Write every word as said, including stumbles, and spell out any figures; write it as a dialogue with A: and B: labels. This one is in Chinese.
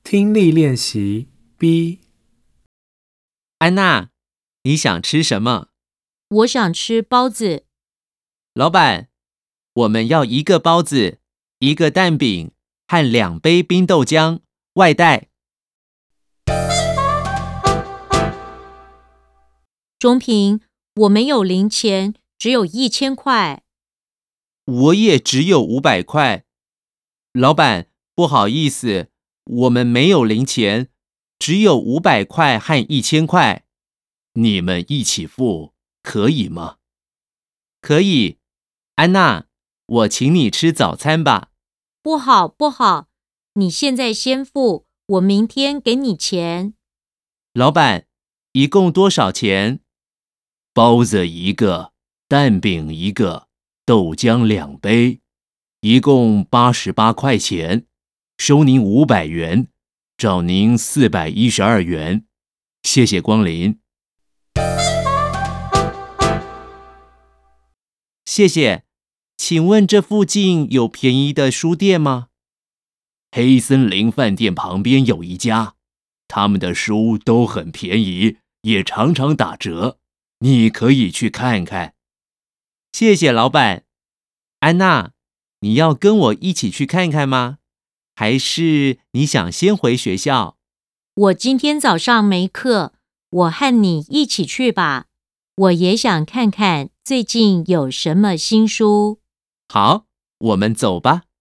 A: 听力练习 B。
B: 安娜，你想吃什么？
C: 我想吃包子。
B: 老板，我们要一个包子，一个蛋饼和两杯冰豆浆，外带。
C: 中平，我没有零钱，只有一千块。
B: 我也只有五百块。老板，不好意思，我们没有零钱，只有五百块和一千块。你们一起付，可以吗？可以。安娜，我请你吃早餐吧。
C: 不好，不好，你现在先付，我明天给你钱。
B: 老板，一共多少钱？包子一个，蛋饼一个，豆浆两杯，一共八十八块钱，收您五百元，找您四百一十二元，谢谢光临。谢谢，请问这附近有便宜的书店吗？黑森林饭店旁边有一家，他们的书都很便宜，也常常打折，你可以去看看。谢谢老板。安娜，你要跟我一起去看看吗？还是你想先回学校？
C: 我今天早上没课，我和你一起去吧。我也想看看最近有什么新书。
B: 好，我们走吧。